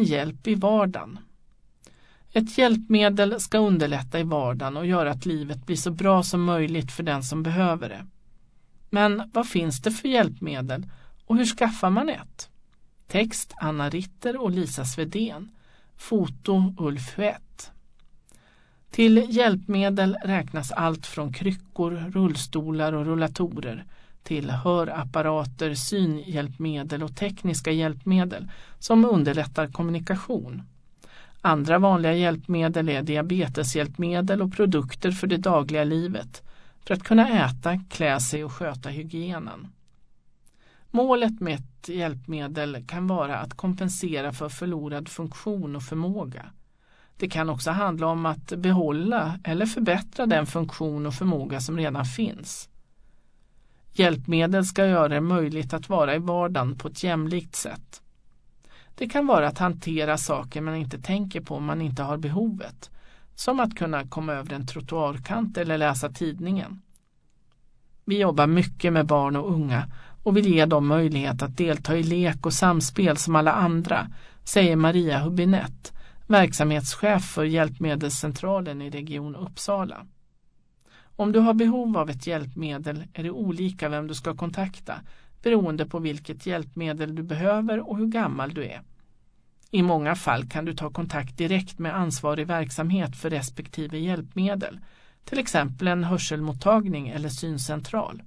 en hjälp i vardagen. Ett hjälpmedel ska underlätta i vardagen och göra att livet blir så bra som möjligt för den som behöver det. Men vad finns det för hjälpmedel och hur skaffar man ett? Text Anna Ritter och Lisa Svedén. Foto Ulf Huett. Till hjälpmedel räknas allt från kryckor, rullstolar och rullatorer till hörapparater, synhjälpmedel och tekniska hjälpmedel som underlättar kommunikation. Andra vanliga hjälpmedel är diabeteshjälpmedel och produkter för det dagliga livet för att kunna äta, klä sig och sköta hygienen. Målet med ett hjälpmedel kan vara att kompensera för förlorad funktion och förmåga. Det kan också handla om att behålla eller förbättra den funktion och förmåga som redan finns. Hjälpmedel ska göra det möjligt att vara i vardagen på ett jämlikt sätt. Det kan vara att hantera saker man inte tänker på om man inte har behovet, som att kunna komma över en trottoarkant eller läsa tidningen. Vi jobbar mycket med barn och unga och vill ge dem möjlighet att delta i lek och samspel som alla andra, säger Maria Hubinett, verksamhetschef för Hjälpmedelscentralen i Region Uppsala. Om du har behov av ett hjälpmedel är det olika vem du ska kontakta, beroende på vilket hjälpmedel du behöver och hur gammal du är. I många fall kan du ta kontakt direkt med ansvarig verksamhet för respektive hjälpmedel, till exempel en hörselmottagning eller syncentral.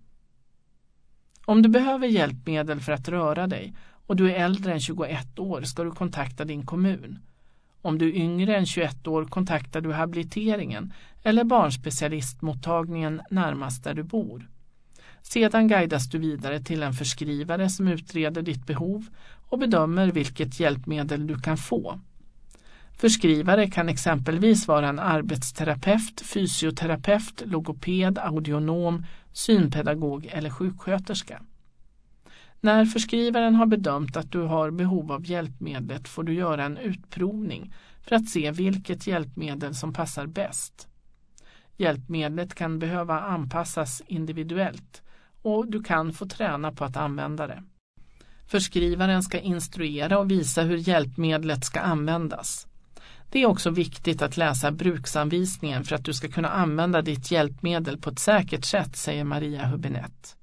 Om du behöver hjälpmedel för att röra dig och du är äldre än 21 år ska du kontakta din kommun. Om du är yngre än 21 år kontaktar du habiliteringen eller barnspecialistmottagningen närmast där du bor. Sedan guidas du vidare till en förskrivare som utreder ditt behov och bedömer vilket hjälpmedel du kan få. Förskrivare kan exempelvis vara en arbetsterapeut, fysioterapeut, logoped, audionom, synpedagog eller sjuksköterska. När förskrivaren har bedömt att du har behov av hjälpmedlet får du göra en utprovning för att se vilket hjälpmedel som passar bäst. Hjälpmedlet kan behöva anpassas individuellt och du kan få träna på att använda det. Förskrivaren ska instruera och visa hur hjälpmedlet ska användas. Det är också viktigt att läsa bruksanvisningen för att du ska kunna använda ditt hjälpmedel på ett säkert sätt, säger Maria Hubinett.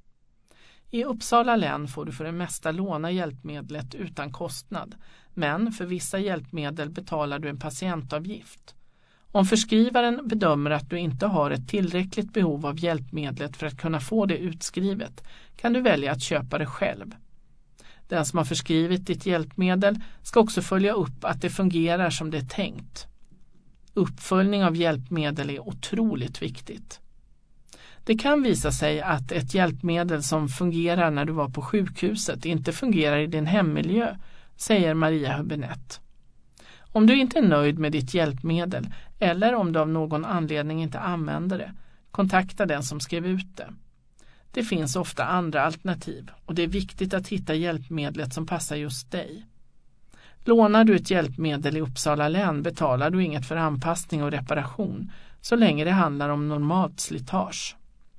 I Uppsala län får du för det mesta låna hjälpmedlet utan kostnad, men för vissa hjälpmedel betalar du en patientavgift. Om förskrivaren bedömer att du inte har ett tillräckligt behov av hjälpmedlet för att kunna få det utskrivet kan du välja att köpa det själv. Den som har förskrivit ditt hjälpmedel ska också följa upp att det fungerar som det är tänkt. Uppföljning av hjälpmedel är otroligt viktigt. Det kan visa sig att ett hjälpmedel som fungerar när du var på sjukhuset inte fungerar i din hemmiljö, säger Maria Hubinett. Om du inte är nöjd med ditt hjälpmedel eller om du av någon anledning inte använder det, kontakta den som skrev ut det. Det finns ofta andra alternativ och det är viktigt att hitta hjälpmedlet som passar just dig. Lånar du ett hjälpmedel i Uppsala län betalar du inget för anpassning och reparation så länge det handlar om normalt slitage.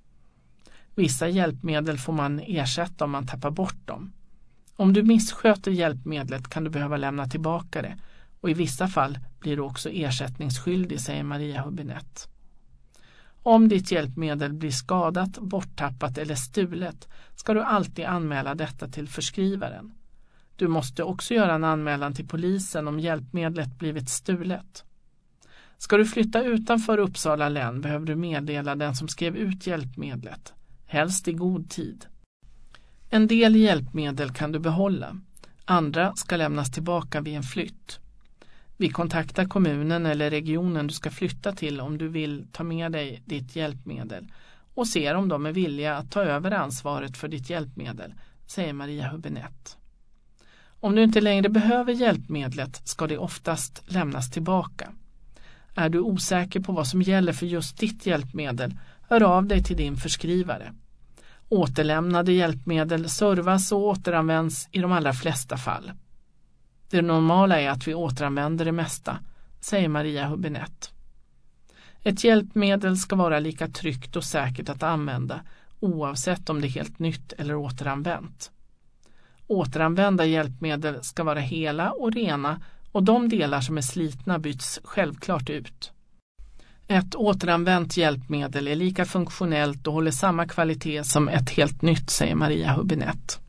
Vissa hjälpmedel får man ersätta om man tappar bort dem. Om du missköter hjälpmedlet kan du behöva lämna tillbaka det och i vissa fall blir du också ersättningsskyldig, säger Maria Hubinett. Om ditt hjälpmedel blir skadat, borttappat eller stulet ska du alltid anmäla detta till förskrivaren. Du måste också göra en anmälan till polisen om hjälpmedlet blivit stulet. Ska du flytta utanför Uppsala län behöver du meddela den som skrev ut hjälpmedlet, helst i god tid. En del hjälpmedel kan du behålla, andra ska lämnas tillbaka vid en flytt. Vi kontaktar kommunen eller regionen du ska flytta till om du vill ta med dig ditt hjälpmedel och ser om de är villiga att ta över ansvaret för ditt hjälpmedel, säger Maria Hubinett. Om du inte längre behöver hjälpmedlet ska det oftast lämnas tillbaka. Är du osäker på vad som gäller för just ditt hjälpmedel, hör av dig till din förskrivare. Återlämnade hjälpmedel servas och återanvänds i de allra flesta fall. Det normala är att vi återanvänder det mesta, säger Maria Hubinett. Ett hjälpmedel ska vara lika tryggt och säkert att använda, oavsett om det är helt nytt eller återanvänt. Återanvända hjälpmedel ska vara hela och rena och de delar som är slitna byts självklart ut. Ett återanvänt hjälpmedel är lika funktionellt och håller samma kvalitet som ett helt nytt, säger Maria Hubinett.